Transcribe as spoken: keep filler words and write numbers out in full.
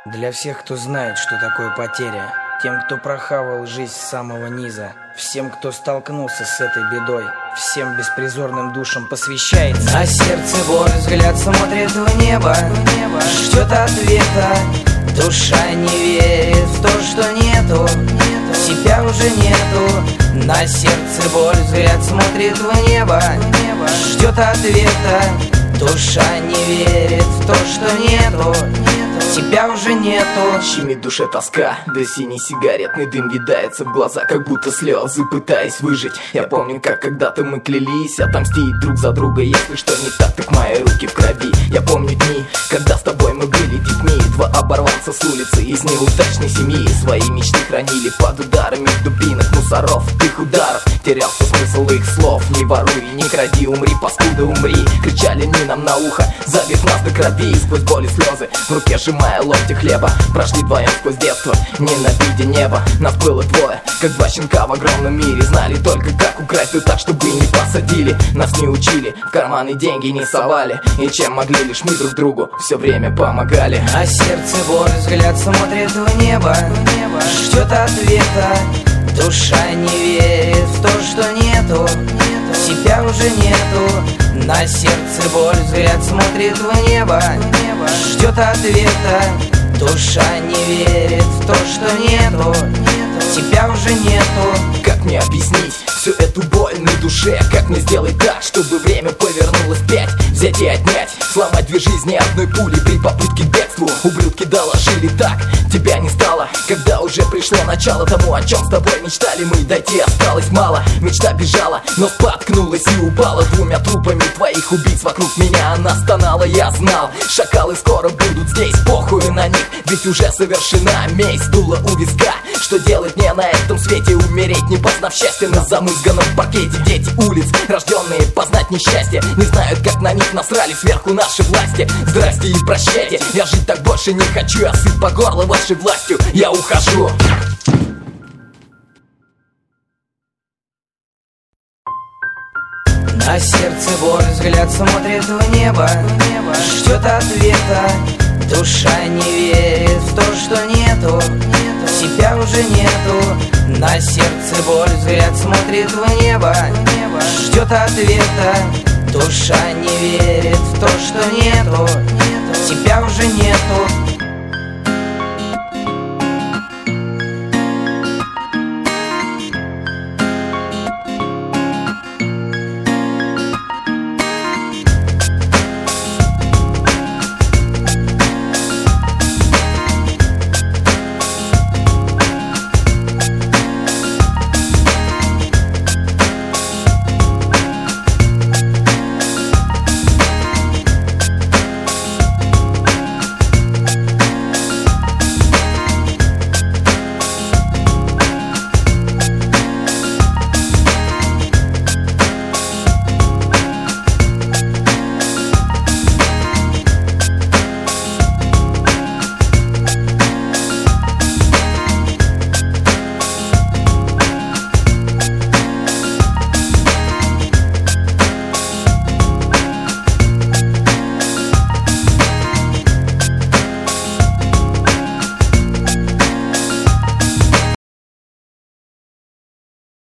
Для всех, кто знает, что такое потеря, тем, кто прохавал жизнь с самого низа, всем, кто столкнулся с этой бедой, всем беспризорным душам посвящается. А сердце боль, взгляд смотрит в небо, ждет ответа. Душа не верит в то, что нету, тебя уже нету. На сердце боль, взгляд смотрит в небо, ждет ответа. Душа не верит в то, что нету, тебя уже нету. Щемит в душе тоска, да синий сигаретный дым видается в глаза, как будто слезы, пытаясь выжить. Я помню, как когда-то мы клялись отомстить друг за друга. Если что не так, так мои руки в крови. Я помню дни, когда с тобой мы были детьми. Два оборванца с улицы из неудачной семьи свои мечты хранили под ударами дубинок, мусоров, их ударов. Терялся смысл их слов. Не воруй, не кради, умри, паскуда, умри. Кричали они нам на ухо, забив нас до крови. Сквозь боль и слезы, в руке сжимая ломти хлеба, прошли вдвоем сквозь детство, ненавидя небо. Нас было двое, как два щенка в огромном мире. Знали только, как украсть, да так, чтобы не посадили. Нас не учили, в карманы деньги не совали, и чем могли, лишь мы друг другу все время помогали. А сердце боль, взгляд смотрит в небо, ждет ответа. Душа не верит в то, что нету, тебя уже нету. На сердце боль, взгляд смотрит в небо, ждет ответа. Душа не верит в то, что нету, тебя уже нету. Как мне объяснить всю эту боль на душе? Как мне сделать так, чтобы время повернулось вспять? Взять и отнять, сломать две жизни одной пулей при попытке к бегству. Ублюдки доложили так, тебя не стало, когда уже пришло начало тому, о чем с тобой мечтали мы. Дойти осталось мало, мечта бежала, но споткнулась и упала. Двумя трупами твоих убийц вокруг меня она стонала. Я знал, шакалы скоро будут здесь, похуй на них, ведь уже совершена месть. Дуло у виска, что делать мне на этом свете? Умереть, не познав счастья на замызганном паркете. Дети улиц, рожденные познать несчастье, не знают, как на них насрали сверху наши власти. Здрасте и прощайте, я жить так больше не хочу. Я сыт по горло вашей властью, я ухожу. На сердце боль, взгляд смотрит в небо, ждет ответа. Душа не верит в то, что нету, тебя уже нету. На сердце боль, взгляд смотрит в небо, ждет ответа. Душа не верит в то, что нету, тебя уже нету.